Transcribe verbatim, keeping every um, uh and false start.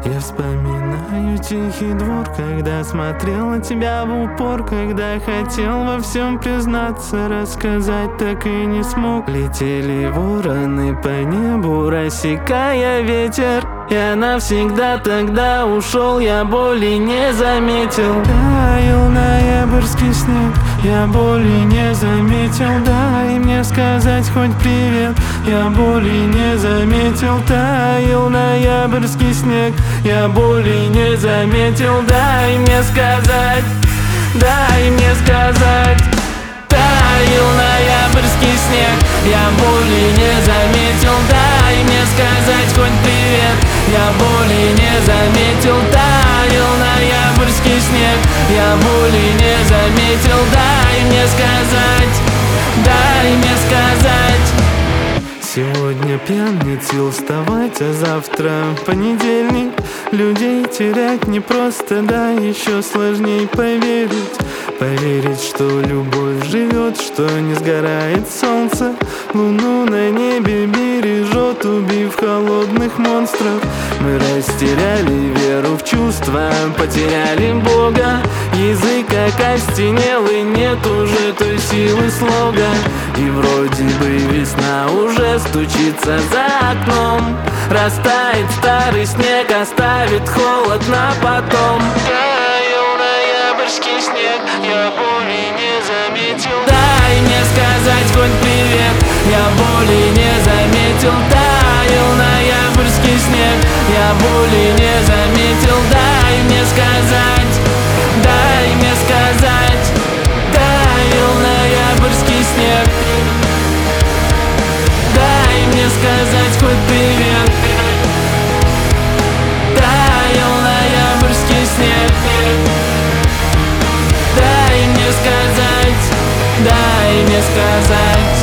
Я вспоминаю тихий двор, когда смотрел на тебя в упор, когда хотел во всем признаться, рассказать так и не смог. Летели вороны по небу, рассекая ветер. Я навсегда тогда ушел, я боли не заметил. Таял ноябрьский снег, я боли не заметил. Дай мне сказать хоть привет, я боли не заметил. Таял ноябрьский снег, я боли не заметил. Дай мне сказать, дай мне сказать. Таял ноябрьский снег, я боли не заметил. Дай мне сказать хоть привет, я боли не заметил. Таял ноябрьский снег, я боли не заметил. Дай мне сказать, дай мне сказать. Сегодня пьян, нет сил вставать, а завтра понедельник. Людей терять непросто, да еще сложней поверить. Поверить, что любовь живет, что не сгорает солнце. Луну на небе бережет, убив холодных монстров. Мы растеряли веру в чувства, потеряли Бога. Язык как остенел, и нет уже той силы слога. И вроде бы весна уже стучится за окном. Растает старый снег, оставит холод на потом. Таял ноябрьский снег, я боли не заметил. Дай мне сказать хоть привет, я боли не заметил. Таял ноябрьский снег, я боли не заметил. Дай мне сказать, дай мне сказать. Таял ноябрьский снег, дай мне сказать хоть привет. Таял ноябрьский снег, дай мне сказать, дай мне сказать.